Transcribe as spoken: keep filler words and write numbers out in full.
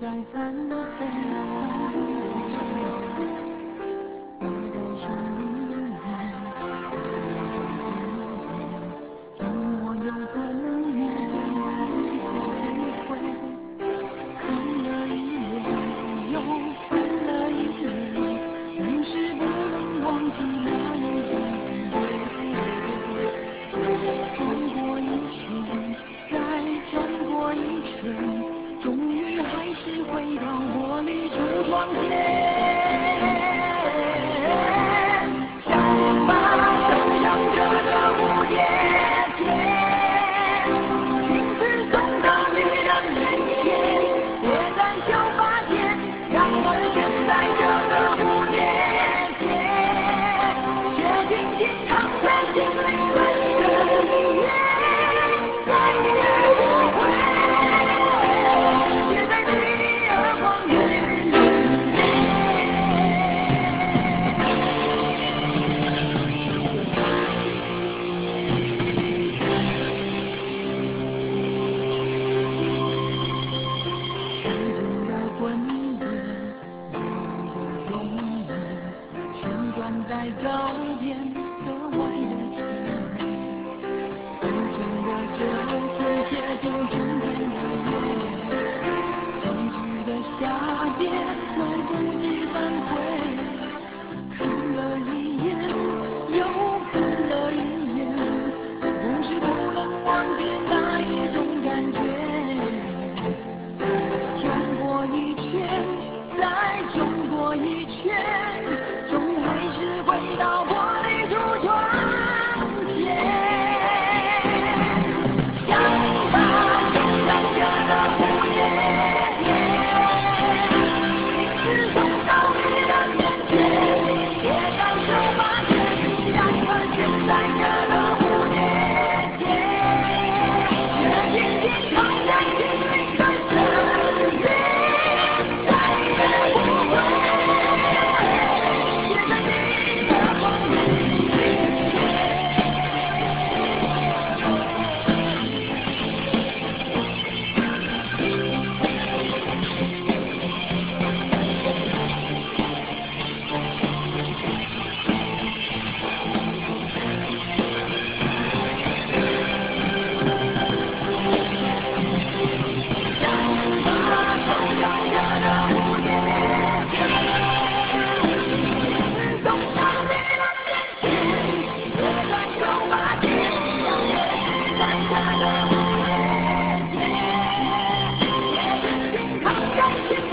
在翻飞，我在生命里面有我有的能源，体会看了一眼，又看了一眼，总是不能忘记那一种感觉。转过一圈，再转过一圈，终于还是回到玻璃橱窗前。想吧，想象着的蝴蝶结，亲自送到女人面前，别再就发现，然而现在这个蝴蝶结，却紧紧藏在心里很深一夜，再也不会写在你耳光里面。时间的滚轮，你的容颜，旋转在高点和歪的天，浮沉的这世界就春天的夜，崎岖的夏天来不及反悔，看了一眼又看了一眼，总是不能忘记那一种感觉。转过一圈，再转过一圈，终还是回到玻璃橱窗前。想吧，想象着的蝴蝶结，亲自送到你的面前，别再就发现，然而现在这个蝴蝶结，却紧紧藏在心里的深渊，再也不会写在你的光里面。想吧，想象着的蝴蝶结，亲自送到你的面前，别再就发现，然而现在这个蝴蝶结，也紧紧藏在心